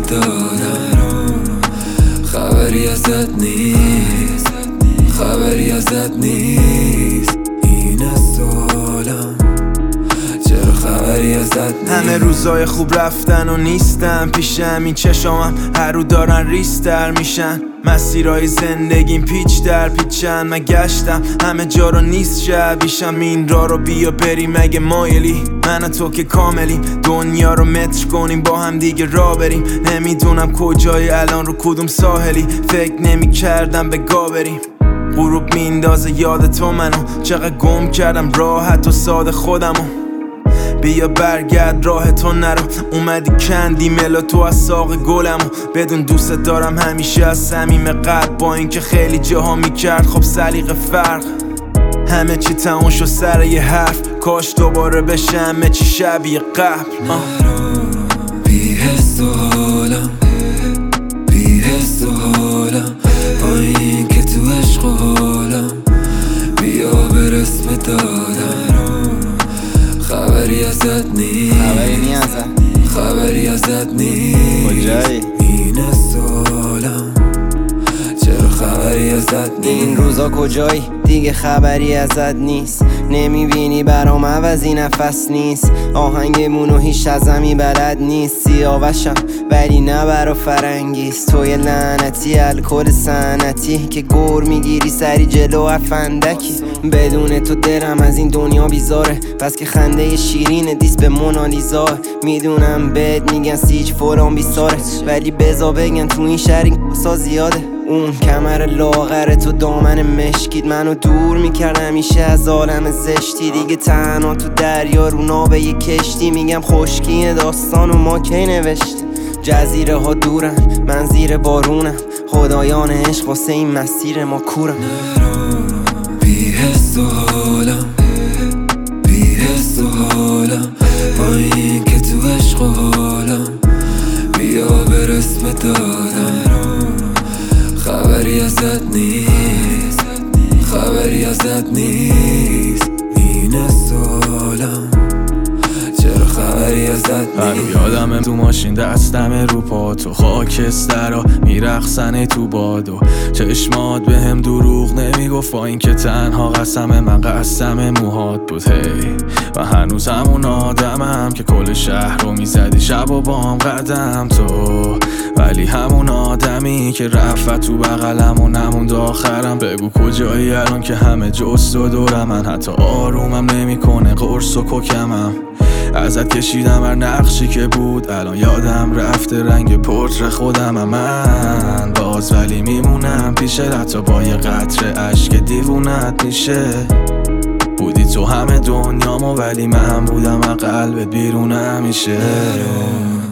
دادم خبری ازت نیست، خبری ازت نیست. اینه سوالم چرا خبری ازت نیست. همه روزای خوب رفتن و نیستم پیشم، این چشامم هر رو دارن ریستر میشن. مسیرهای زندگیم پیچ در پیچن، من گشتم همه جا رو نیست شبیشم. این راه رو بیا بریم مگه مایلی، من و تو که کاملیم. دنیا رو متر کنیم با هم دیگه راه بریم. نمیدونم کجای الان رو کدوم ساحلی، فکر نمی کردم به گا بریم. غروب میندازه یاد تو منو، چقدر گم کردم راحت و ساده خودمو. بیا برگرد راه تو نرو، اومدی کندی ملا تو از ساق گلمو. بدون دوست دارم همیشه از صمیم قلب، با اینکه خیلی جاها میکرد خب سلیقه فرق. همه چی تموم شد سر یه حرف، کاش دوباره بشه همه چی شبیه قبل. بی حس و حالم، بی حس و حالم، با این که تو عشق و حالم. بیا برس به دادم خبری ازت نیست، خبری ازت نیست. کجایی؟ اینه سوالم چرا خبری ازت نیست. این روزا کجایی؟ دیگه خبری ازت نیست. نمیبینی برام عوضی نفس نیست. آهنگمونو هیچ ازمی بلد نیست. سیاوشم ولی نه برا فرنگیست. توی لعنتی الکل سنتی که گر میگیری سری جلو افندکی. بدون تو دلم از این دنیا بیزاره، پس که خنده شیرین دیست به مونالیزا. میدونم بهت میگن سیج فلان بیساره، ولی بزا بگن تو این شهر این کسا زیاده. اون کمر لاغر تو دامن مشکید منو دور میکرد همیشه از عالم زشتی. دیگه تنها تو دریا رو ناوه یه کشتی، میگم خشکی داستان و ما کی نوشتی. جزیره ها دورن من زیر بارونم، خدایان عشق واسه این مسیر ما کورم. بی حس و حالم، بی حس و حالم، با این که تو عشق و حالم. بیا برس به دادم خبری ازت نیست، خبری ازت نیست. اینه سوالم چرا خبری ازت نیست. یادمه تو ماشین دستم رو پا، تو خاکسترا میرقصن تو بادو. چشمات به هم دروغ نمیگفت، با این که تنها قسم من قسم موهات بود. هی و هنوز همون آدمم که کل شهر رو میزدی شب و بام قدم تو. ولی همون آدمی که رفت تو بغلم و نموند آخرم. بگو کجایی الان که همه جست و دورم، من حتی آرومم نمیکنه قرص و کوکمم. ازت کشیدم هر نقشی که بود، الان یادم رفته رنگ پورتر خودم. من باز ولی میمونم پیشه، حتی با یه قطره اشک دیوونت میشه. بودی تو همه دنیامو ولی من بودم از قلبت بیرون همیشه.